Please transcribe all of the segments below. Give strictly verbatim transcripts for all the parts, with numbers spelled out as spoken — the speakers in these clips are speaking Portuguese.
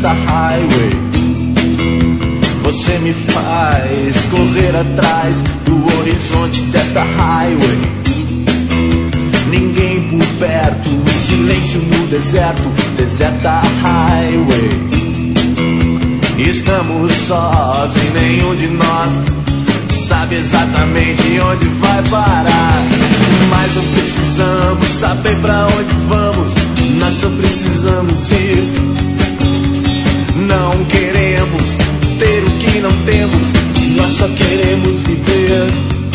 desta highway. Você me faz correr atrás do horizonte desta highway. Ninguém por perto, silêncio no deserto, deserta highway. Estamos sós e nenhum de nós sabe exatamente onde vai parar. Mas não precisamos saber pra onde vamos, nós só precisamos ir. Não queremos ter o que não temos, nós só queremos viver.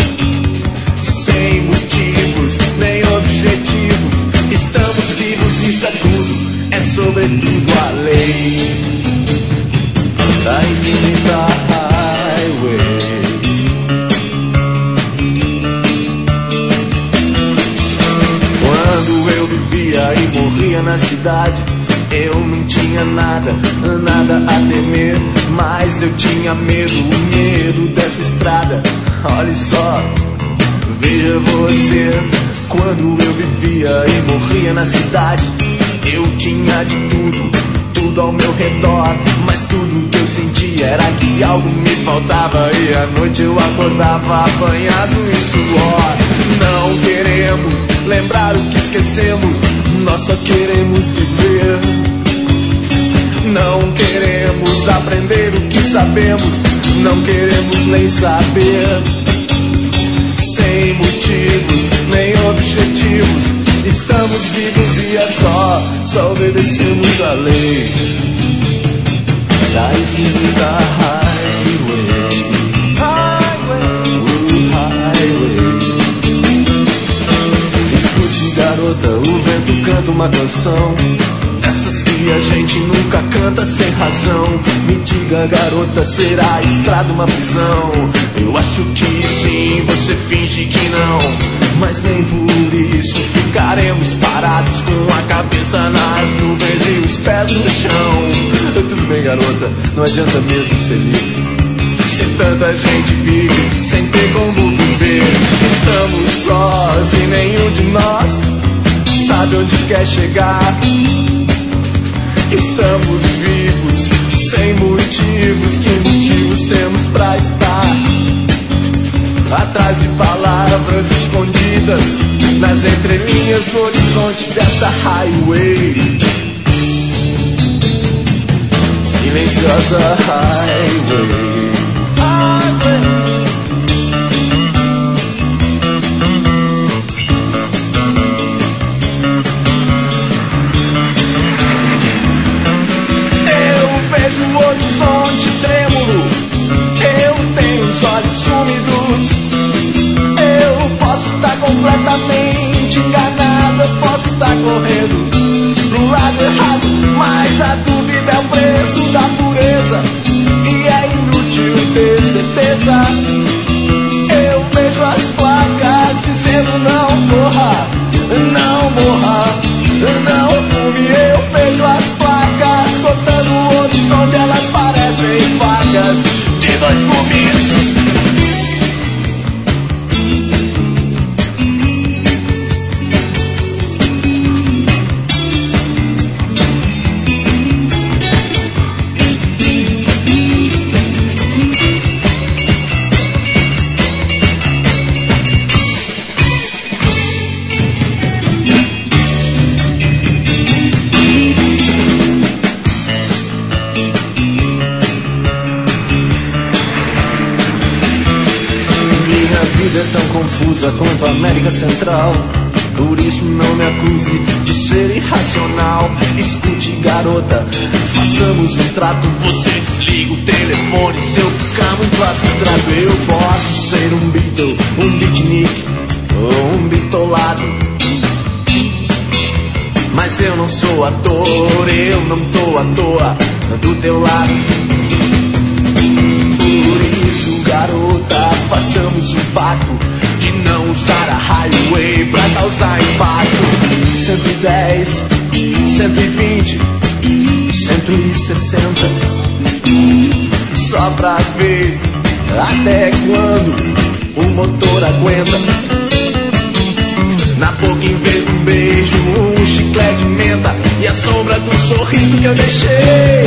Sem motivos, nem objetivos, estamos vivos, isso é tudo, é sobretudo a lei da infinita highway. Quando eu vivia e morria na cidade, eu não tinha nada, nada a temer, mas eu tinha medo, o medo dessa estrada. Olha só, veja você, quando eu vivia e morria na cidade, eu tinha de tudo, tudo ao meu redor, mas tudo que eu sentia era que algo me faltava, e à noite eu acordava apanhado em suor. Não queremos lembrar o que esquecemos, nós só queremos viver. Não queremos aprender o que sabemos, não queremos nem saber. Sem motivos, nem objetivos, estamos vivos e é só, só obedecemos a lei da infinita highway. Highway, uh, highway. Escute, garota, o vento canta uma canção, essas que a gente nunca canta sem razão. Me diga, garota, será a estrada uma prisão? Eu acho que sim, você finge que não, mas nem por isso ficaremos parados com a cabeça nas nuvens e os pés no chão. Tudo bem, garota, não adianta mesmo ser livre, se tanta gente vive sem ter como viver. Estamos sós e nenhum de nós sabe onde quer chegar. Estamos vivos, sem motivos, que motivos temos pra estar atrás de palavras escondidas nas entrelinhas do horizonte dessa highway. Silenciosa highway, highway. Vejo o horizonte trêmulo, eu tenho os olhos úmidos. Eu posso estar completamente enganado, eu posso estar correndo pro lado errado, mas a dúvida é o preço da pureza e é inútil ter certeza. Eu vejo as placas dizendo não corra, não morra, não fume. Eu vejo as placas cortando o horizonte, elas parecem facas de dois gumes. É tão confusa quanto a América Central, por isso não me acuse de ser irracional. Escute, garota, façamos um trato. Você desliga o telefone se eu ficar muito abstrato. Eu posso ser um Beatle, um beatnik ou um bitolado, mas eu não sou ator, eu não tô à toa do teu lado. Por isso, garota, façamos um pacto de não usar a highway pra causar impacto. Cento e dez, cento e vinte, cento e sessenta, só pra ver até quando o motor aguenta. Na boca, em vez de um beijo, um chiclete de menta e a sombra do sorriso que eu deixei.